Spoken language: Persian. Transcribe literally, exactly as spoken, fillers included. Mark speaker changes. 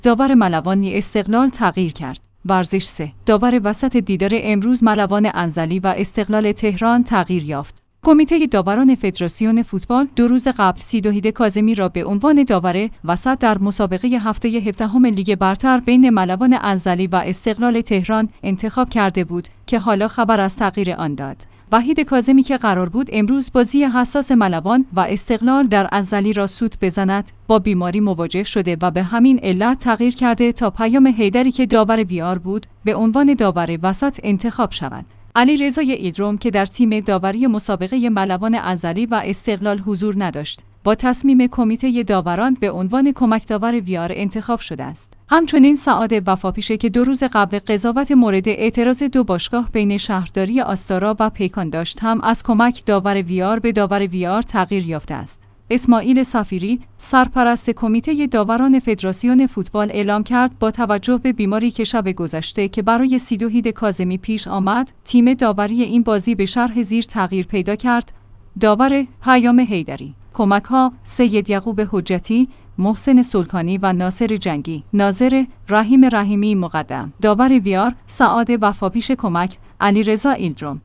Speaker 1: داور ملوان استقلال تغییر کرد. ورزش سه. داور وسط دیدار امروز ملوان انزلی و استقلال تهران تغییر یافت. کمیته داوران فدراسیون فوتبال دو روز قبل سیدوحید کاظمی را به عنوان داور وسط در مسابقه هفته هفدهم لیگ برتر بین ملوان انزلی و استقلال تهران انتخاب کرده بود که حالا خبر از تغییر آن داد. وحید کاظمی که قرار بود امروز بازی حساس ملوان و استقلال در انزلی را سود بزند، با بیماری مواجه شده و به همین علت تغییر کرده تا پیام حیدری که داور ویار بود به عنوان داور وسط انتخاب شود. علیرضا ایلدرم که در تیم داوری مسابقه ملوان انزلی و استقلال حضور نداشت، با تصمیم کمیته داوران به عنوان کمک داور ویار انتخاب شده است. همچنین سعاد وفاپیشه که دو روز قبل قضاوت مورد اعتراض دو باشگاه بین شهرداری آستارا و پیکان داشت، هم از کمک داور ویار به داور ویار تغییر یافته است. اسماعیل صفیری، سرپرست کمیته داوران فدراسیون فوتبال اعلام کرد با توجه به بیماری که شب گذشته که برای سیدوحید کاظمی پیش آمد، تیم داوری این بازی به شرح زیر تغییر پیدا کرد. داور پیام حیدری: کمک‌ها سید یعقوب حجتی، محسن سلطانی و ناصر جنگی. ناظر: رحیم رحیمی مقدم. داور ویار: سعاد وفاپیشه. کمک: علیرضا ایلدرم.